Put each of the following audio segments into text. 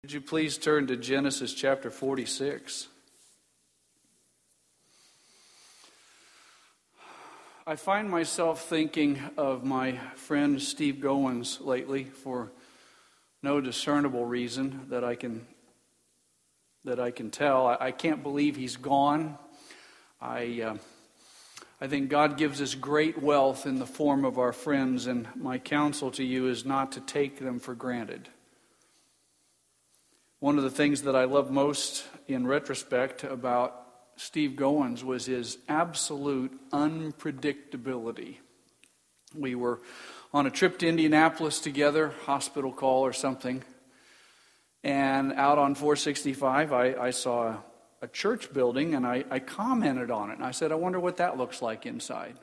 Would you please turn to Genesis chapter 46? I find myself thinking of my friend Steve Goins lately for no discernible reason that I can tell. I can't believe he's gone. I think God gives us great wealth in the form of our friends, and my counsel to you is not to take them for granted. One of the things that I love most in retrospect about Steve Goins was his absolute unpredictability. We were on a trip to Indianapolis together, hospital call or something, and out on 465 I saw a church building, and I commented on it. And I said, I wonder what that looks like inside.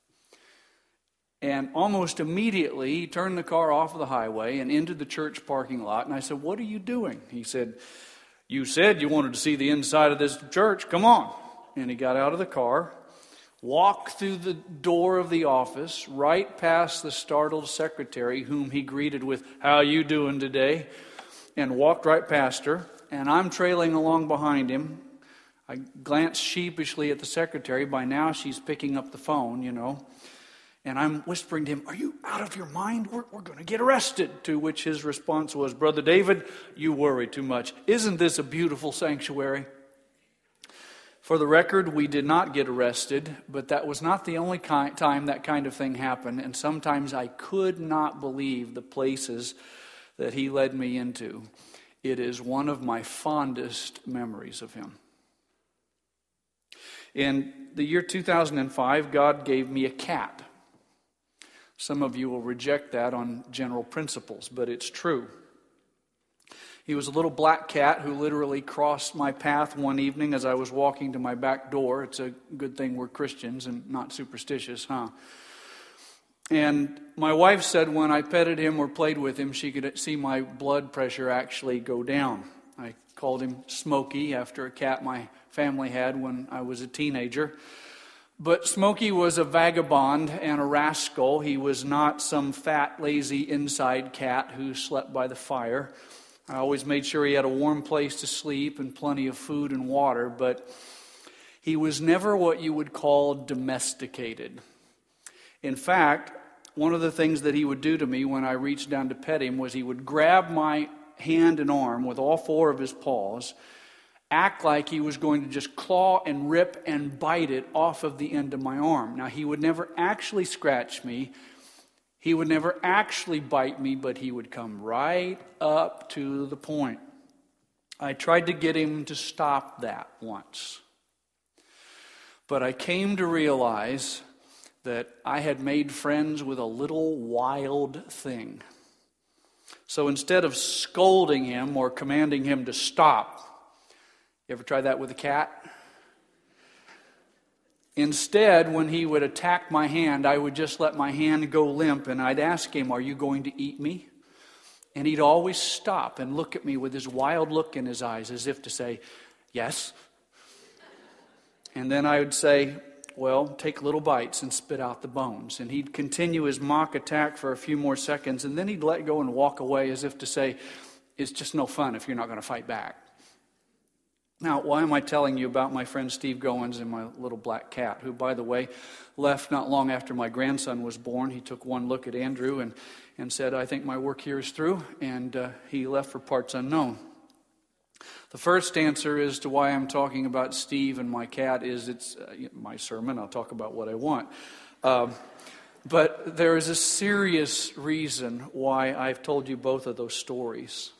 And almost immediately, he turned the car off of the highway and into the church parking lot. And I said, what are you doing? He said, you said you wanted to see the inside of this church. Come on. And he got out of the car, walked through the door of the office, right past the startled secretary, whom he greeted with, how you doing today? And walked right past her. And I'm trailing along behind him. I glanced sheepishly at the secretary. By now, she's picking up the phone, you know. And I'm whispering to him, are you out of your mind? We're going to get arrested. To which his response was, Brother David, you worry too much. Isn't this a beautiful sanctuary? For the record, we did not get arrested, but that was not the only time that kind of thing happened. And sometimes I could not believe the places that he led me into. It is one of my fondest memories of him. In the year 2005, God gave me a cat. Some of you will reject that on general principles, but it's true. He was a little black cat who literally crossed my path one evening as I was walking to my back door. It's a good thing we're Christians and not superstitious, huh? And my wife said when I petted him or played with him, she could see my blood pressure actually go down. I called him Smokey after a cat my family had when I was a teenager. But Smokey was a vagabond and a rascal. He was not some fat, lazy inside cat who slept by the fire. I always made sure he had a warm place to sleep and plenty of food and water, but he was never what you would call domesticated. In fact, one of the things that he would do to me when I reached down to pet him was he would grab my hand and arm with all four of his paws, act like he was going to just claw and rip and bite it off of the end of my arm. Now, he would never actually scratch me. He would never actually bite me, but he would come right up to the point. I tried to get him to stop that once. But I came to realize that I had made friends with a little wild thing. So instead of scolding him or commanding him to stop, you ever try that with a cat? Instead, when he would attack my hand, I would just let my hand go limp, and I'd ask him, are you going to eat me? And he'd always stop and look at me with his wild look in his eyes, as if to say, yes. And then I would say, well, take little bites and spit out the bones. And he'd continue his mock attack for a few more seconds, and then he'd let go and walk away as if to say, it's just no fun if you're not going to fight back. Now, why am I telling you about my friend Steve Goins and my little black cat, who, by the way, left not long after my grandson was born. He took one look at Andrew and said, I think my work here is through, and he left for parts unknown. The first answer as to why I'm talking about Steve and my cat is it's my sermon. I'll talk about what I want. But there is a serious reason why I've told you both of those stories.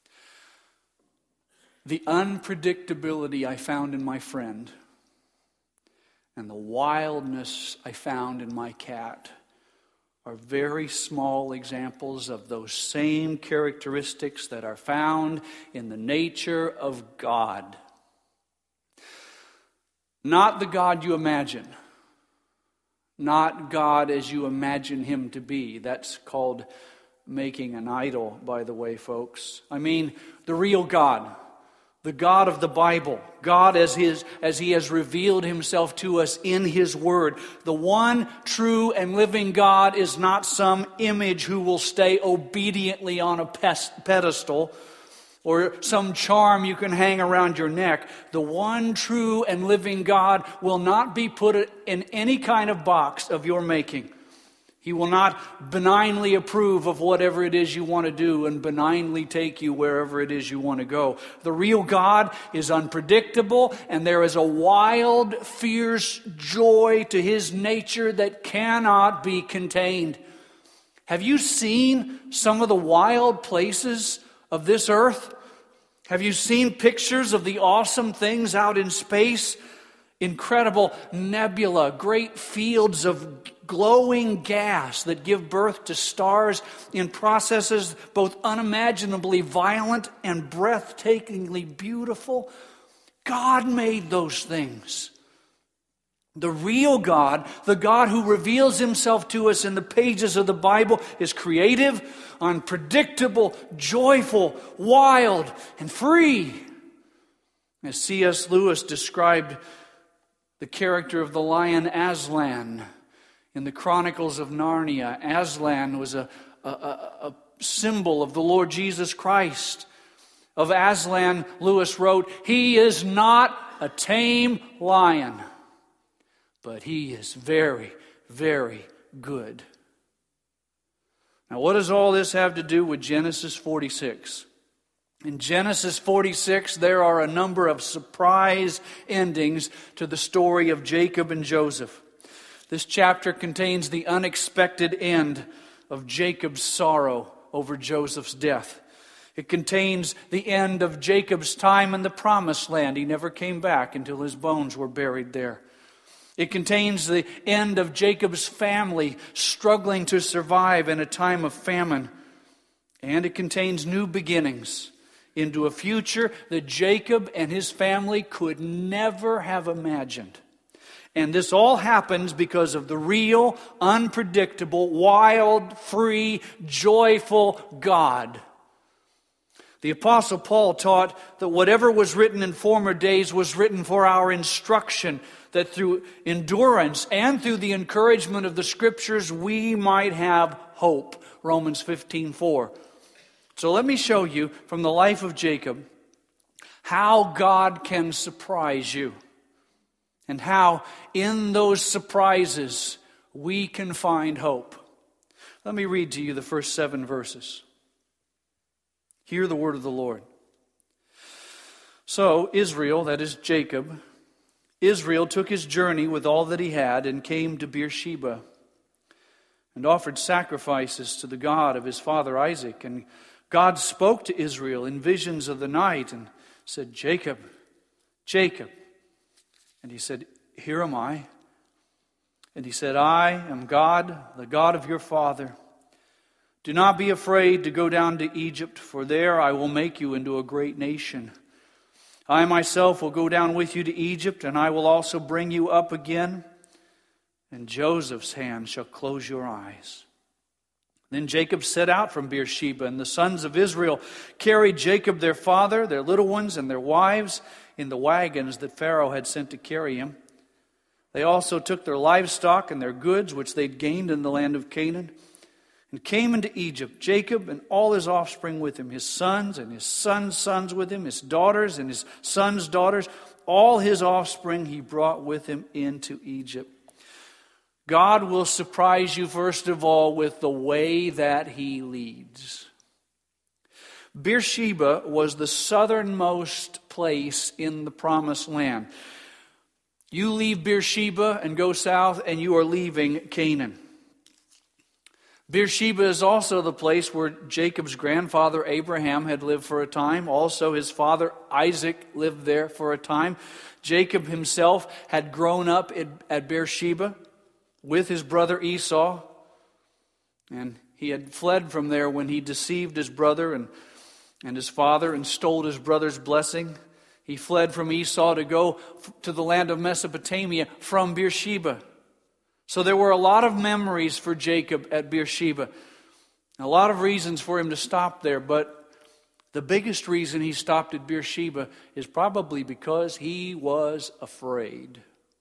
The unpredictability I found in my friend and the wildness I found in my cat are very small examples of those same characteristics that are found in the nature of God. Not the God you imagine. Not God as you imagine him to be. That's called making an idol, by the way, folks. I mean the real God. The God of the Bible, God as he has revealed himself to us in his word. The one true and living God is not some image who will stay obediently on a pedestal. or some charm you can hang around your neck. The one true and living God will not be put in any kind of box of your making. He will not benignly approve of whatever it is you want to do and benignly take you wherever it is you want to go. The real God is unpredictable, and there is a wild, fierce joy to His nature that cannot be contained. Have you seen some of the wild places of this earth? Have you seen pictures of the awesome things out in space? Incredible nebula, great fields of glowing gas that give birth to stars in processes both unimaginably violent and breathtakingly beautiful. God made those things. The real God, the God who reveals Himself to us in the pages of the Bible, is creative, unpredictable, joyful, wild, and free. As C.S. Lewis described the character of the lion Aslan in the Chronicles of Narnia, Aslan was a symbol of the Lord Jesus Christ. Of Aslan, Lewis wrote, "He is not a tame lion, but he is very, very good." Now, what does all this have to do with Genesis 46? In Genesis 46, there are a number of surprise endings to the story of Jacob and Joseph. This chapter contains the unexpected end of Jacob's sorrow over Joseph's death. It contains the end of Jacob's time in the Promised Land. He never came back until his bones were buried there. It contains the end of Jacob's family struggling to survive in a time of famine. And it contains new beginnings into a future that Jacob and his family could never have imagined. And this all happens because of the real, unpredictable, wild, free, joyful God. The Apostle Paul taught that whatever was written in former days was written for our instruction, that through endurance and through the encouragement of the Scriptures we might have hope. Romans 15:4. So let me show you from the life of Jacob how God can surprise you, and how in those surprises we can find hope. Let me read to you the first 7 verses. Hear the word of the Lord. So Israel, that is Jacob, Israel took his journey with all that he had and came to Beersheba and offered sacrifices to the God of his father Isaac. And God spoke to Israel in visions of the night and said, "Jacob, Jacob." And he said, "Here am I." And he said, "I am God, the God of your father. Do not be afraid to go down to Egypt, for there I will make you into a great nation. I myself will go down with you to Egypt, and I will also bring you up again, and Joseph's hand shall close your eyes." Then Jacob set out from Beersheba, and the sons of Israel carried Jacob their father, their little ones, and their wives in the wagons that Pharaoh had sent to carry him. They also took their livestock and their goods, which they'd gained in the land of Canaan, and came into Egypt, Jacob and all his offspring with him, his sons and his sons' sons with him, his daughters and his sons' daughters. All his offspring he brought with him into Egypt. God will surprise you, first of all, with the way that He leads. Beersheba was the southernmost place in the Promised Land. You leave Beersheba and go south, and you are leaving Canaan. Beersheba is also the place where Jacob's grandfather Abraham had lived for a time. Also, his father Isaac lived there for a time. Jacob himself had grown up at Beersheba with his brother Esau, and he had fled from there when he deceived his brother and his father and stole his brother's blessing. He fled from Esau to go to the land of Mesopotamia from Beersheba. So there were a lot of memories for Jacob at Beersheba. A lot of reasons for him to stop there, but the biggest reason he stopped at Beersheba is probably because he was afraid.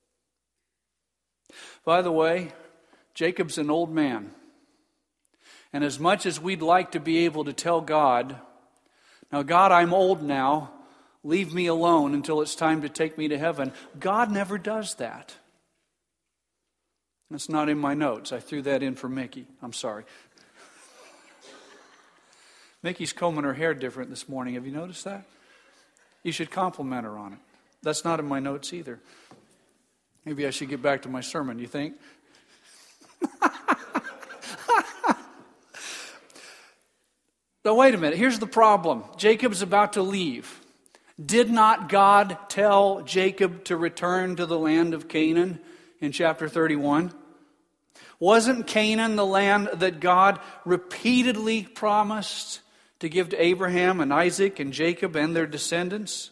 By the way, Jacob's an old man. And as much as we'd like to be able to tell God, Now, God, I'm old now. Leave me alone until it's time to take me to heaven. God never does that. That's not in my notes. I threw that in for Mickey. I'm sorry. Mickey's combing her hair different this morning. Have you noticed that? You should compliment her on it. That's not in my notes either. Maybe I should get back to my sermon, you think? Now, wait a minute. Here's the problem. Jacob's about to leave. Did not God tell Jacob to return to the land of Canaan in chapter 31? Wasn't Canaan the land that God repeatedly promised to give to Abraham and Isaac and Jacob and their descendants?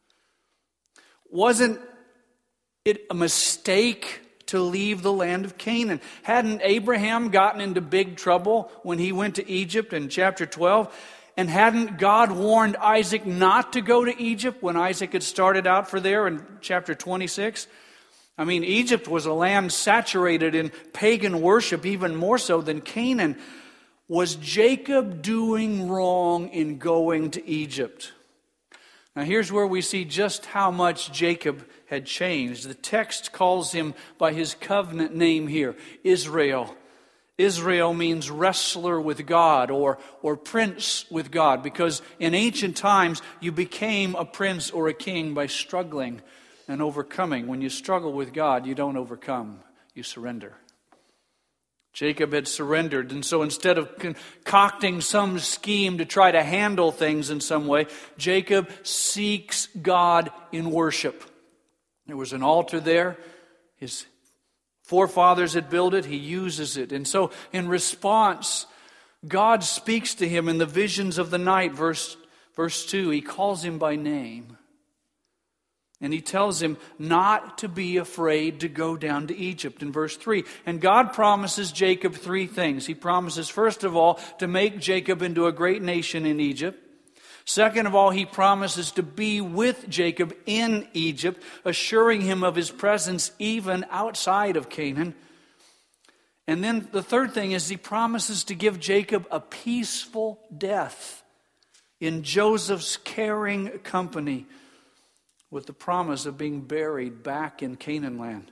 Wasn't it a mistake to leave the land of Canaan? Hadn't Abraham gotten into big trouble when he went to Egypt in chapter 12? And hadn't God warned Isaac not to go to Egypt when Isaac had started out for there in chapter 26? I mean, Egypt was a land saturated in pagan worship, even more so than Canaan. Was Jacob doing wrong in going to Egypt? Now, here's where we see just how much Jacob had changed. The text calls him by his covenant name here, Israel. Israel means wrestler with God or prince with God, because in ancient times you became a prince or a king by struggling and overcoming. When you struggle with God, you don't overcome, you surrender. Jacob had surrendered, and so instead of concocting some scheme to try to handle things in some way, Jacob seeks God in worship. There was an altar there. His forefathers had built it. He uses it. And so in response, God speaks to him in the visions of the night. Verse 2, he calls him by name. And he tells him not to be afraid to go down to Egypt in verse 3. And God promises Jacob three things. He promises, first of all, to make Jacob into a great nation in Egypt. Second of all, he promises to be with Jacob in Egypt, assuring him of his presence even outside of Canaan. And then the third thing is he promises to give Jacob a peaceful death in Joseph's caring company, with the promise of being buried back in Canaan land.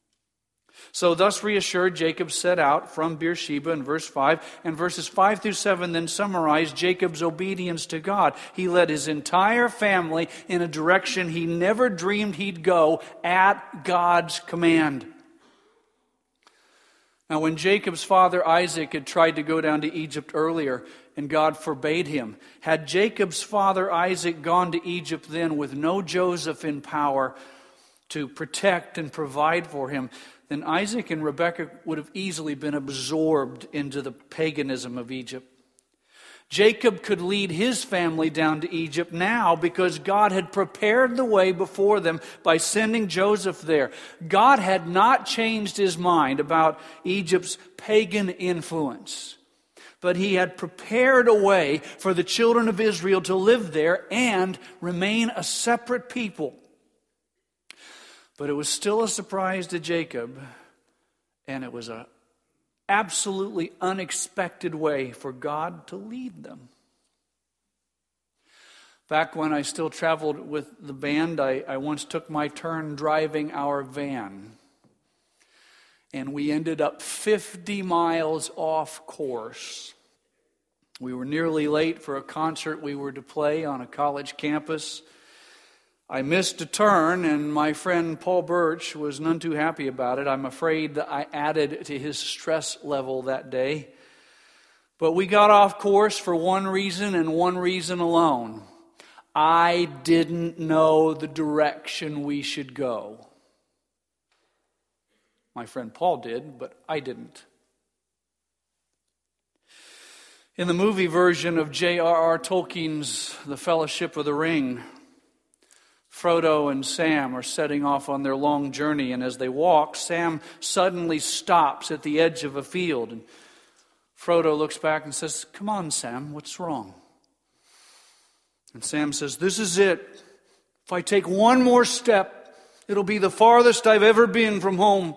So thus reassured, Jacob set out from Beersheba in verse 5. And verses 5 through 7 then summarize Jacob's obedience to God. He led his entire family in a direction he never dreamed he'd go at God's command. Now, when Jacob's father Isaac had tried to go down to Egypt earlier, and God forbade him, had Jacob's father Isaac gone to Egypt then with no Joseph in power to protect and provide for him, then Isaac and Rebekah would have easily been absorbed into the paganism of Egypt. Jacob could lead his family down to Egypt now because God had prepared the way before them by sending Joseph there. God had not changed his mind about Egypt's pagan influence, but he had prepared a way for the children of Israel to live there and remain a separate people. But it was still a surprise to Jacob, and it was an absolutely unexpected way for God to lead them. Back when I still traveled with the band, I once took my turn driving our van. And we ended up 50 miles off course. We were nearly late for a concert we were to play on a college campus. I missed a turn, and my friend Paul Birch was none too happy about it. I'm afraid that I added to his stress level that day. But we got off course for one reason and one reason alone. I didn't know the direction we should go. My friend Paul did, but I didn't. In the movie version of J.R.R. Tolkien's The Fellowship of the Ring, Frodo and Sam are setting off on their long journey, and as they walk, Sam suddenly stops at the edge of a field. And Frodo looks back and says, "Come on, Sam, what's wrong?" And Sam says, "This is it. If I take one more step, it'll be the farthest I've ever been from home."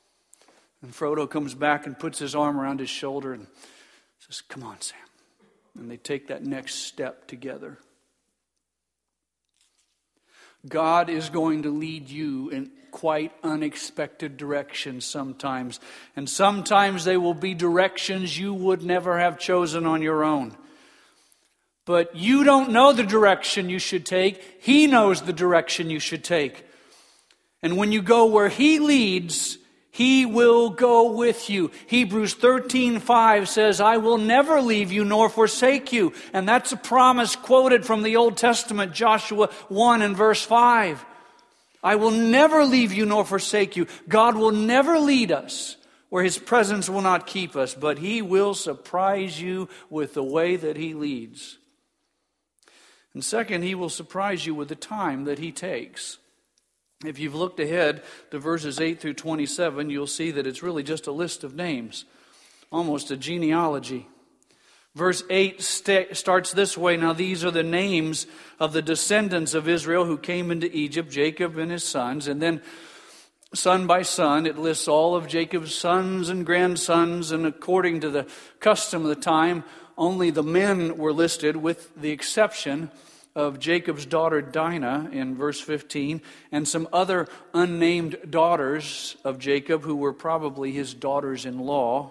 And Frodo comes back and puts his arm around his shoulder and says, "Come on, Sam. And they take that next step together. God is going to lead you in quite unexpected directions sometimes. And sometimes they will be directions you would never have chosen on your own. But you don't know the direction you should take. He knows the direction you should take. And when you go where He leads, He will go with you. Hebrews 13:5 says, I will never leave you nor forsake you. And that's a promise quoted from the Old Testament, Joshua 1 and verse 5. I will never leave you nor forsake you. God will never lead us where His presence will not keep us, but He will surprise you with the way that He leads. And second, He will surprise you with the time that He takes. If you've looked ahead to verses 8 through 27, you'll see that it's really just a list of names, almost a genealogy. Verse 8 starts this way, now these are the names of the descendants of Israel who came into Egypt, Jacob and his sons. And then son by son, it lists all of Jacob's sons and grandsons, and according to the custom of the time, only the men were listed with the exception of Jacob's daughter Dinah in verse 15, and some other unnamed daughters of Jacob who were probably his daughters-in-law.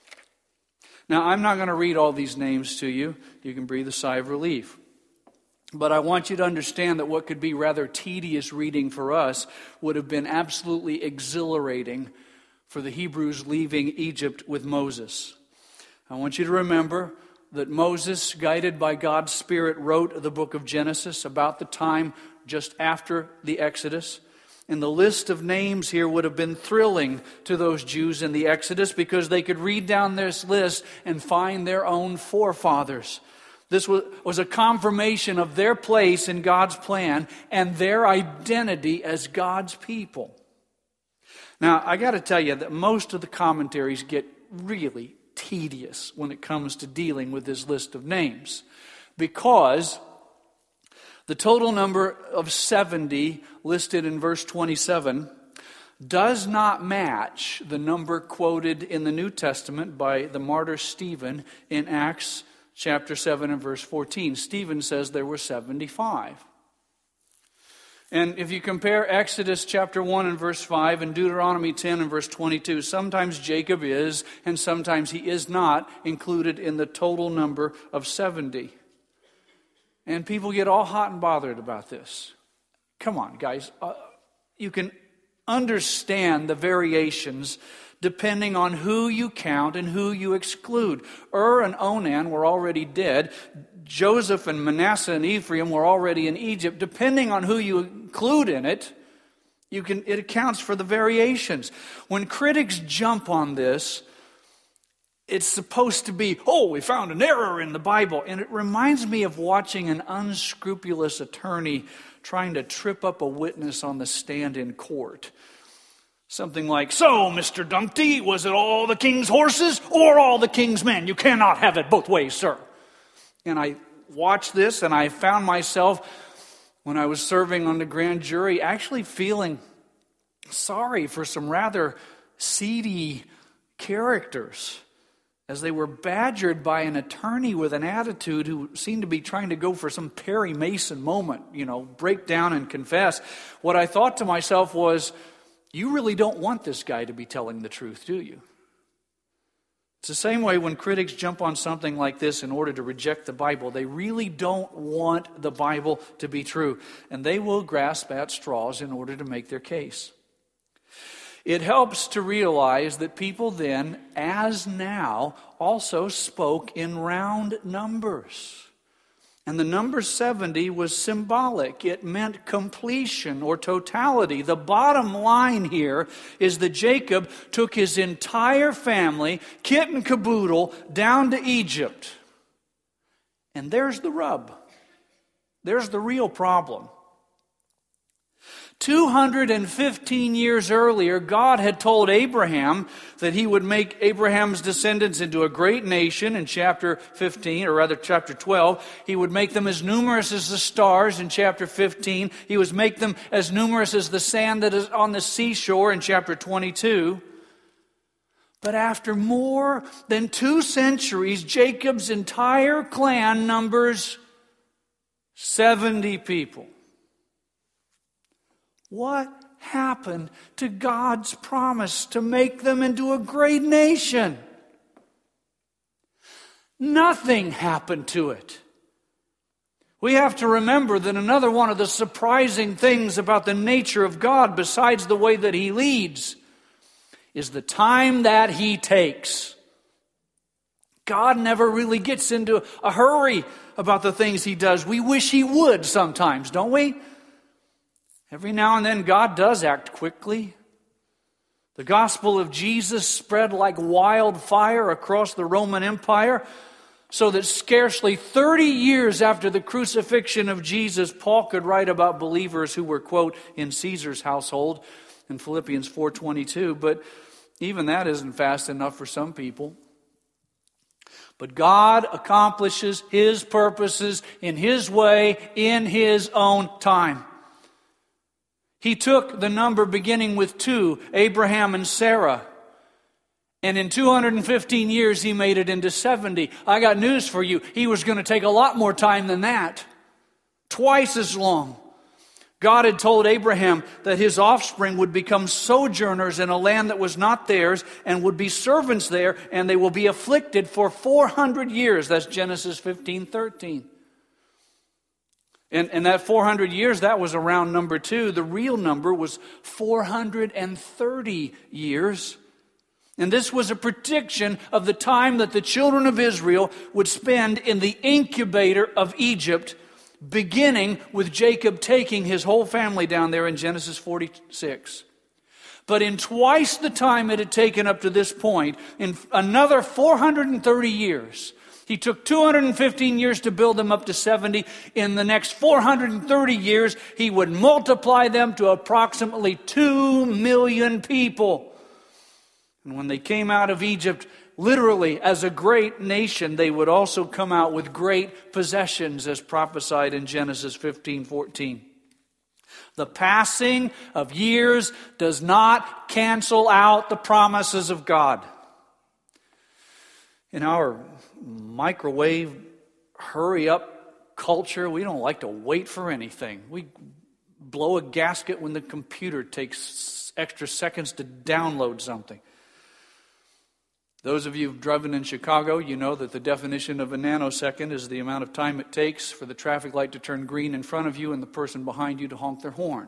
Now, I'm not going to read all these names to you. You can breathe a sigh of relief. But I want you to understand that what could be rather tedious reading for us would have been absolutely exhilarating for the Hebrews leaving Egypt with Moses. I want you to remember that Moses, guided by God's Spirit, wrote the book of Genesis about the time just after the Exodus. And the list of names here would have been thrilling to those Jews in the Exodus because they could read down this list and find their own forefathers. This was a confirmation of their place in God's plan and their identity as God's people. Now, I got to tell you that most of the commentaries get really tedious when it comes to dealing with this list of names, because the total number of 70 listed in verse 27 does not match the number quoted in the New Testament by the martyr Stephen in Acts chapter 7 and verse 14. Stephen says there were 75. And if you compare Exodus chapter 1 and verse 5 and Deuteronomy 10 and verse 22, sometimes Jacob is and sometimes he is not included in the total number of 70. And people get all hot and bothered about this. Come on, guys. You can understand the variations depending on who you count and who you exclude. and Onan were already dead. Joseph and Manasseh and Ephraim were already in Egypt. Depending on who you include in it, it accounts for the variations. When critics jump on this, it's supposed to be, we found an error in the Bible. And it reminds me of watching an unscrupulous attorney trying to trip up a witness on the stand in court. Something like, so, Mr. Dumpty, was it all the king's horses or all the king's men? You cannot have it both ways, sir. And I watched this and I found myself, when I was serving on the grand jury, actually feeling sorry for some rather seedy characters as they were badgered by an attorney with an attitude who seemed to be trying to go for some Perry Mason moment, break down and confess. What I thought to myself was, you really don't want this guy to be telling the truth, do you? It's the same way when critics jump on something like this in order to reject the Bible. They really don't want the Bible to be true. And they will grasp at straws in order to make their case. It helps to realize that people then, as now, also spoke in round numbers. And the number 70 was symbolic. It meant completion or totality. The bottom line here is that Jacob took his entire family, kit and caboodle, down to Egypt. And there's the rub. There's the real problem. 215 years earlier, God had told Abraham that he would make Abraham's descendants into a great nation in chapter 15, or rather chapter 12. He would make them as numerous as the stars in chapter 15. He would make them as numerous as the sand that is on the seashore in chapter 22. But after more than 2 centuries, Jacob's entire clan numbers 70 people. What happened to God's promise to make them into a great nation? Nothing happened to it. We have to remember that another one of the surprising things about the nature of God, besides the way that He leads, is the time that He takes. God never really gets into a hurry about the things He does. We wish He would sometimes, don't we? Every now and then God does act quickly. The gospel of Jesus spread like wildfire across the Roman Empire, so that scarcely 30 years after the crucifixion of Jesus, Paul could write about believers who were, quote, in Caesar's household in Philippians 4:22. But even that isn't fast enough for some people. But God accomplishes His purposes in His way, in His own time. He took the number beginning with 2, Abraham and Sarah, and in 215 years He made it into 70. I got news for you. He was going to take a lot more time than that. Twice as long. God had told Abraham that his offspring would become sojourners in a land that was not theirs and would be servants there, and they will be afflicted for 400 years. That's Genesis 15:13. And that 400 years, that was around number 2. The real number was 430 years. And this was a prediction of the time that the children of Israel would spend in the incubator of Egypt, beginning with Jacob taking his whole family down there in Genesis 46. But in twice the time it had taken up to this point, in another 430 years, He took 215 years to build them up to 70. In the next 430 years, He would multiply them to approximately 2 million people. And when they came out of Egypt, literally as a great nation, they would also come out with great possessions, as prophesied in Genesis 15:14. The passing of years does not cancel out the promises of God. In our microwave, hurry-up culture, we don't like to wait for anything. We blow a gasket when the computer takes extra seconds to download something. Those of you who've driven in Chicago, you know that the definition of a nanosecond is the amount of time it takes for the traffic light to turn green in front of you and the person behind you to honk their horn.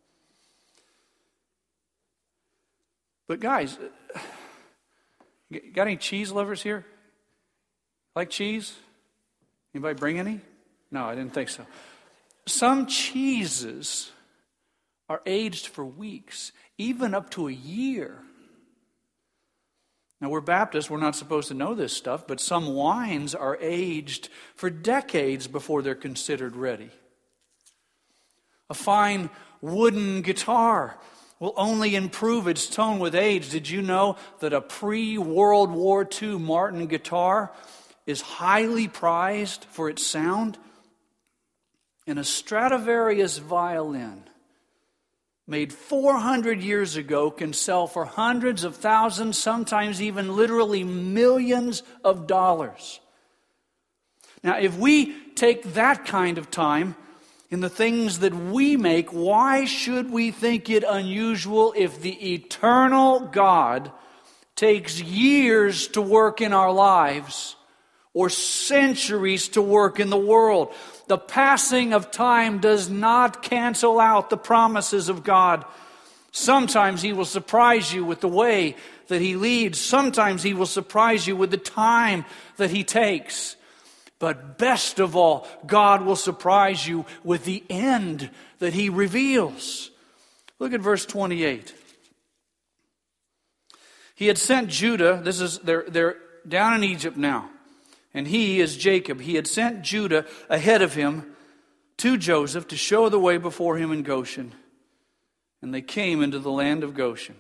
But guys, got any cheese lovers here? Like cheese? Anybody bring any? No, I didn't think so. Some cheeses are aged for weeks, even up to a year. Now, we're Baptists, we're not supposed to know this stuff, but some wines are aged for decades before they're considered ready. A fine wooden guitar will only improve its tone with age. Did you know that a pre-World War II Martin guitar is highly prized for its sound? And a Stradivarius violin made 400 years ago can sell for hundreds of thousands, sometimes even literally millions of dollars. Now, if we take that kind of time in the things that we make, why should we think it unusual if the eternal God takes years to work in our lives or centuries to work in the world? The passing of time does not cancel out the promises of God. Sometimes He will surprise you with the way that He leads. Sometimes He will surprise you with the time that He takes. But best of all, God will surprise you with the end that He reveals. Look at verse 28. He had sent Judah. They're down in Egypt now. And he is Jacob. He had sent Judah ahead of him to Joseph to show the way before him in Goshen. And they came into the land of Goshen.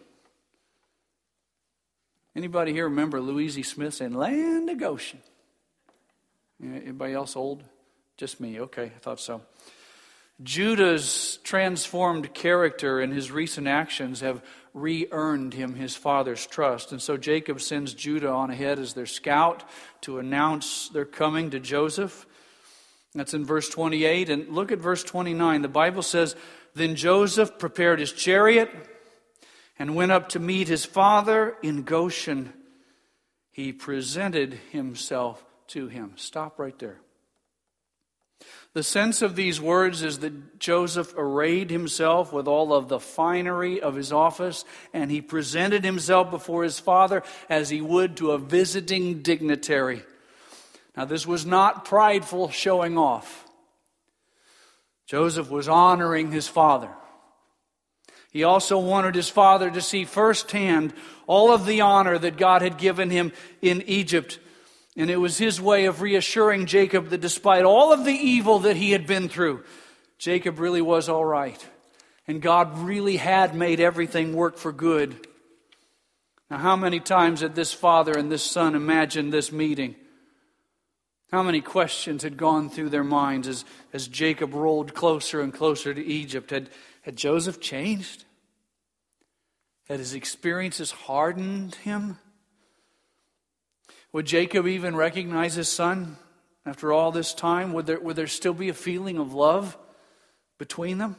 Anybody here remember Louise E. Smith saying, "Land of Goshen"? Anybody else old? Just me. Okay, I thought so. Judah's transformed character and his recent actions have re-earned him his father's trust. And so Jacob sends Judah on ahead as their scout to announce their coming to Joseph. That's in verse 28. And look at verse 29. The Bible says, "Then Joseph prepared his chariot and went up to meet his father in Goshen. He presented himself to him." Stop right there. The sense of these words is that Joseph arrayed himself with all of the finery of his office, and he presented himself before his father as he would to a visiting dignitary. Now, this was not prideful showing off. Joseph was honoring his father. He also wanted his father to see firsthand all of the honor that God had given him in Egypt. And it was his way of reassuring Jacob that despite all of the evil that he had been through, Jacob really was all right. And God really had made everything work for good. Now, how many times had this father and this son imagined this meeting? How many questions had gone through their minds as Jacob rolled closer and closer to Egypt? Had Joseph changed? Had his experiences hardened him? Would Jacob even recognize his son after all this time? Would there still be a feeling of love between them?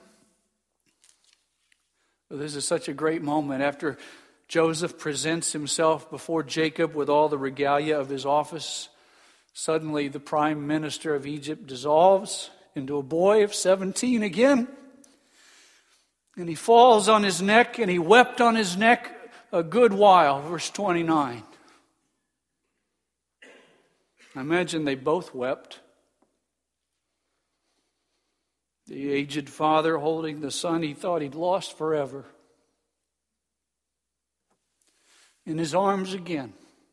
Well, this is such a great moment. After Joseph presents himself before Jacob with all the regalia of his office, suddenly the prime minister of Egypt dissolves into a boy of 17 again. And he falls on his neck, and he wept on his neck a good while. Verse 29. I imagine they both wept. The aged father holding the son he thought he'd lost forever in his arms again.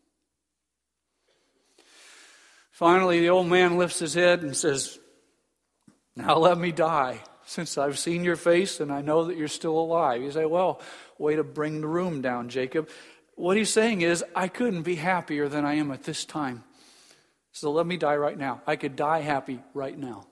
Finally, the old man lifts his head and says, "Now let me die, since I've seen your face and I know that you're still alive." You say, "Well, way to bring the room down, Jacob." What he's saying is, I couldn't be happier than I am at this time. So let me die right now. I could die happy right now.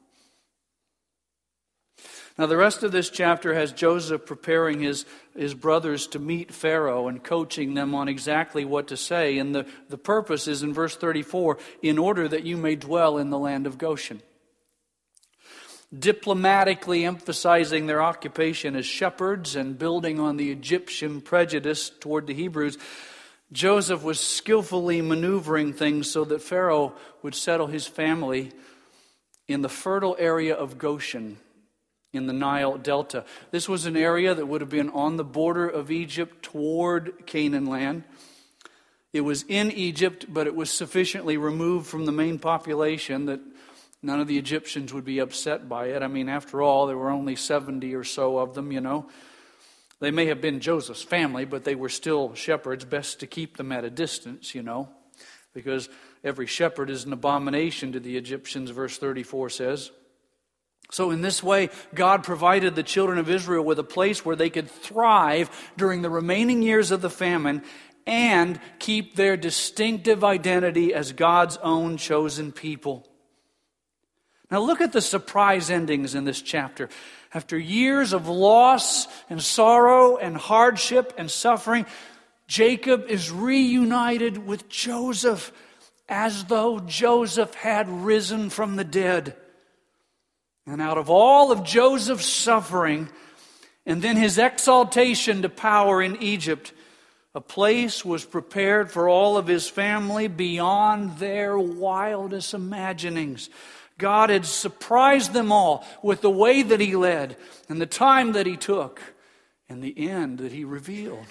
Now, the rest of this chapter has Joseph preparing his brothers to meet Pharaoh and coaching them on exactly what to say. And the purpose is in verse 34, "in order that you may dwell in the land of Goshen." Diplomatically emphasizing their occupation as shepherds and building on the Egyptian prejudice toward the Hebrews, Joseph was skillfully maneuvering things so that Pharaoh would settle his family in the fertile area of Goshen in the Nile Delta. This was an area that would have been on the border of Egypt toward Canaan land. It was in Egypt, but it was sufficiently removed from the main population that none of the Egyptians would be upset by it. I mean, after all, there were only 70 or so of them, you know. They may have been Joseph's family, but they were still shepherds. Best to keep them at a distance, you know, because every shepherd is an abomination to the Egyptians, verse 34 says. So in this way, God provided the children of Israel with a place where they could thrive during the remaining years of the famine and keep their distinctive identity as God's own chosen people. Now look at the surprise endings in this chapter. After years of loss and sorrow and hardship and suffering, Jacob is reunited with Joseph as though Joseph had risen from the dead. And out of all of Joseph's suffering and then his exaltation to power in Egypt, a place was prepared for all of his family beyond their wildest imaginings. God had surprised them all with the way that he led and the time that he took and the end that he revealed.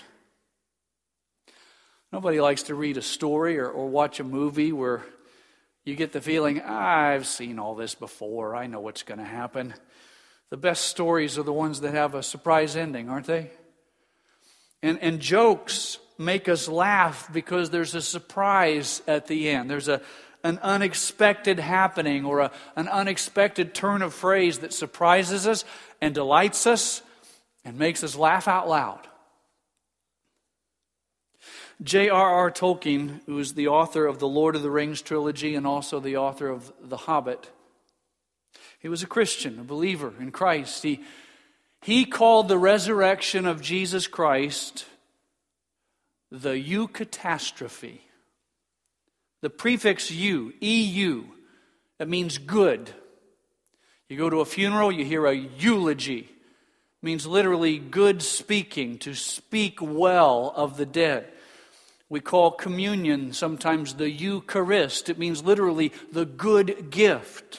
Nobody likes to read a story or watch a movie where you get the feeling, I've seen all this before. I know what's going to happen. The best stories are the ones that have a surprise ending, aren't they? And jokes make us laugh because there's a surprise at the end. There's an unexpected happening or an unexpected turn of phrase that surprises us and delights us and makes us laugh out loud. J.R.R. Tolkien, who is the author of the Lord of the Rings trilogy and also the author of The Hobbit, he was a Christian, a believer in Christ. He called the resurrection of Jesus Christ the eucatastrophe. The prefix eu, EU, that means good. You go to a funeral, you hear a eulogy. It means literally good speaking, to speak well of the dead. We call communion sometimes the Eucharist. It means literally the good gift.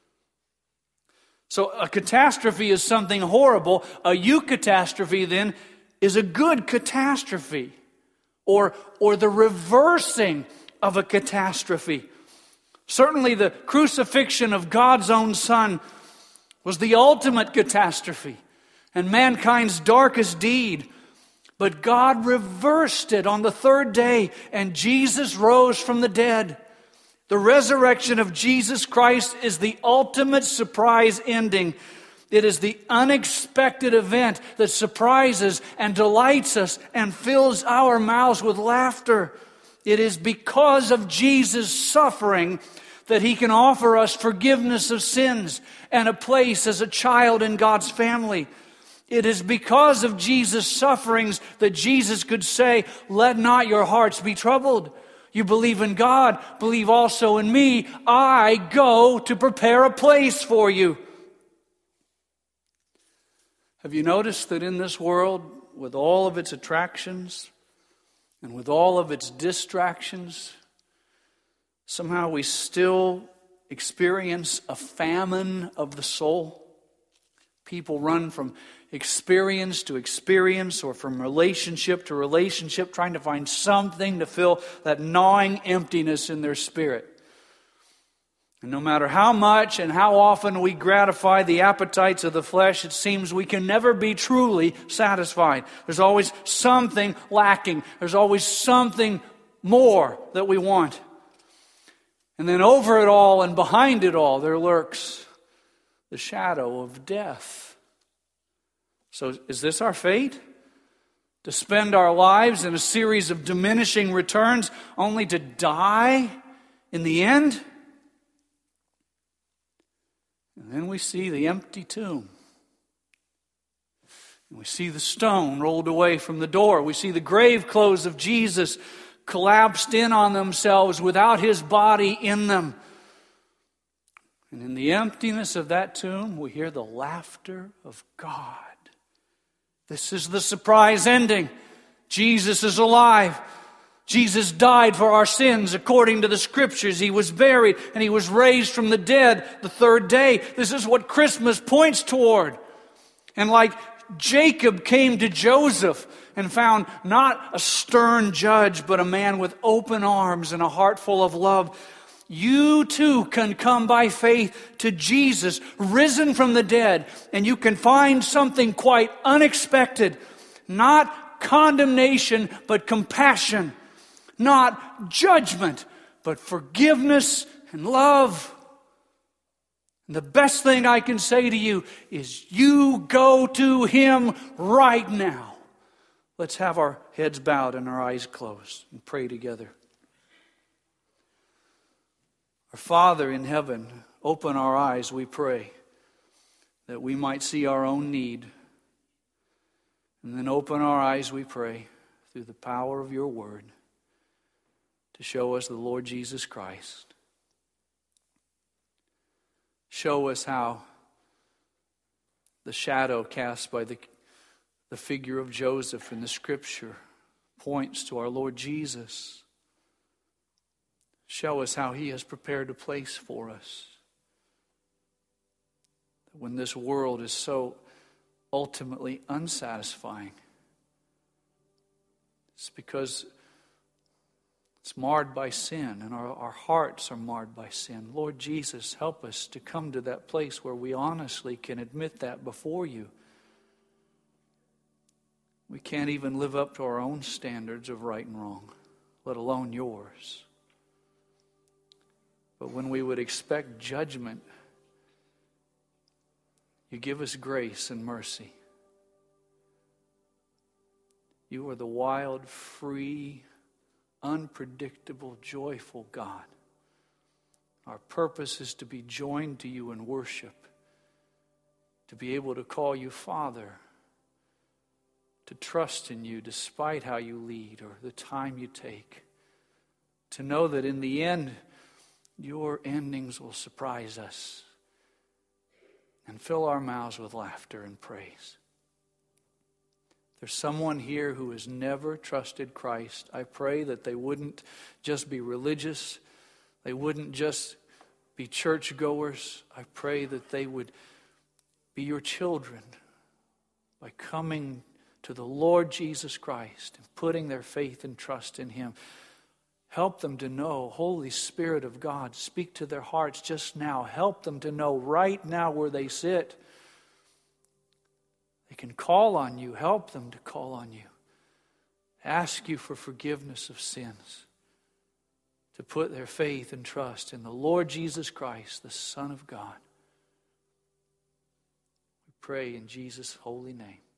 So a catastrophe is something horrible. A eucatastrophe then is a good catastrophe, or the reversing of a catastrophe. Certainly the crucifixion of God's own Son was the ultimate catastrophe and mankind's darkest deed. But God reversed it on the third day, and Jesus rose from the dead. The resurrection of Jesus Christ is the ultimate surprise ending. It is the unexpected event that surprises and delights us and fills our mouths with laughter. It is because of Jesus' suffering that He can offer us forgiveness of sins and a place as a child in God's family. It is because of Jesus' sufferings that Jesus could say, "Let not your hearts be troubled. You believe in God, believe also in me. I go to prepare a place for you." Have you noticed that in this world, with all of its attractions and with all of its distractions, somehow we still experience a famine of the soul? People run from experience to experience, or from relationship to relationship, trying to find something to fill that gnawing emptiness in their spirit. And no matter how much and how often we gratify the appetites of the flesh, it seems we can never be truly satisfied. There's always something lacking. There's always something more that we want. And then over it all and behind it all, there lurks the shadow of death. So is this our fate? To spend our lives in a series of diminishing returns only to die in the end? And then we see the empty tomb. And we see the stone rolled away from the door. We see the grave clothes of Jesus collapsed in on themselves without His body in them. And in the emptiness of that tomb, we hear the laughter of God. This is the surprise ending. Jesus is alive. Jesus died for our sins according to the Scriptures. He was buried and He was raised from the dead the third day. This is what Christmas points toward. And like Jacob came to Joseph and found not a stern judge, but a man with open arms and a heart full of love, you too can come by faith to Jesus, risen from the dead, and you can find something quite unexpected. Not condemnation, but compassion. Not judgment, but forgiveness and love. And the best thing I can say to you is you go to Him right now. Let's have our heads bowed and our eyes closed and pray together. Our Father in heaven, open our eyes, we pray, that we might see our own need. And then open our eyes, we pray, through the power of your word, to show us the Lord Jesus Christ. Show us how the shadow cast by the figure of Joseph in the Scripture points to our Lord Jesus. Show us how He has prepared a place for us. When this world is so ultimately unsatisfying, it's because it's marred by sin, and our hearts are marred by sin. Lord Jesus, help us to come to that place where we honestly can admit that before you. We can't even live up to our own standards of right and wrong, let alone yours. But when we would expect judgment, you give us grace and mercy. You are the wild, free, unpredictable, joyful God. Our purpose is to be joined to you in worship, to be able to call you Father, to trust in you despite how you lead or the time you take, to know that in the end, your endings will surprise us and fill our mouths with laughter and praise. There's someone here who has never trusted Christ. I pray that they wouldn't just be religious. They wouldn't just be churchgoers. I pray that they would be your children by coming to the Lord Jesus Christ and putting their faith and trust in Him. Help them to know, Holy Spirit of God, speak to their hearts just now. Help them to know right now where they sit. They can call on you. Help them to call on you. Ask you for forgiveness of sins. To put their faith and trust in the Lord Jesus Christ, the Son of God. We pray in Jesus' holy name.